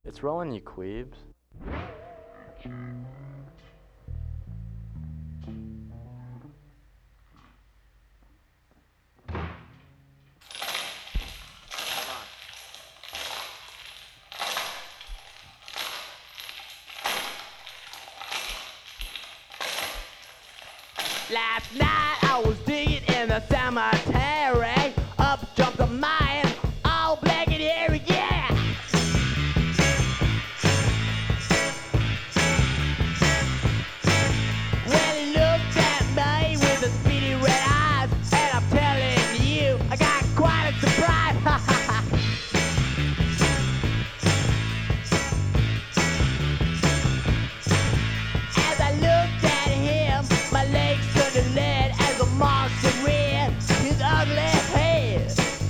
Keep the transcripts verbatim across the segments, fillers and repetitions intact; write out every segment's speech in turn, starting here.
It's rolling, you queebs. Last night I was digging in the cemetery. Up jumped a man, all black and hairy, yeah. Well, he looked at me with his beady red eyes, and I'm telling you, I got quite a surprise. As I looked at him, my legs turned to lead as a monster reared his ugly head.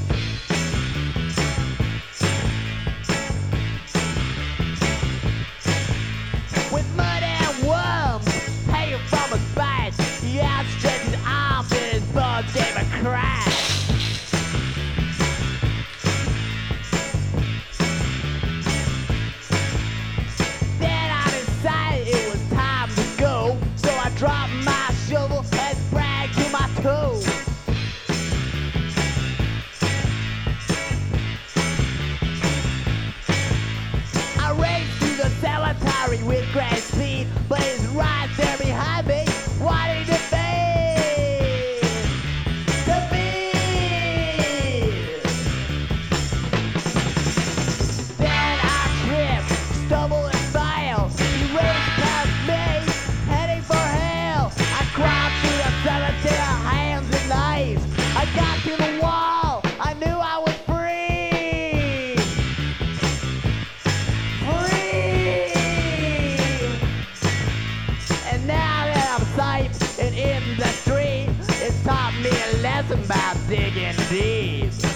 With mud and worms hanging from his spine, he outstretched his arms and his buds gave a crash. Then I decided it was time to go, so I dropped my shovel and sprang to my toes. I raced through the cemetery with great speed, but he's right there behind me, wanting to be, to be. Then I tripped, stumbled and fell. He raced past me, heading for hell. I climbed through the cemetery, hands and knives. I got to the wall, I knew I was free. Free! And now that I'm safe and in the street, it's taught me a lesson about digging deep.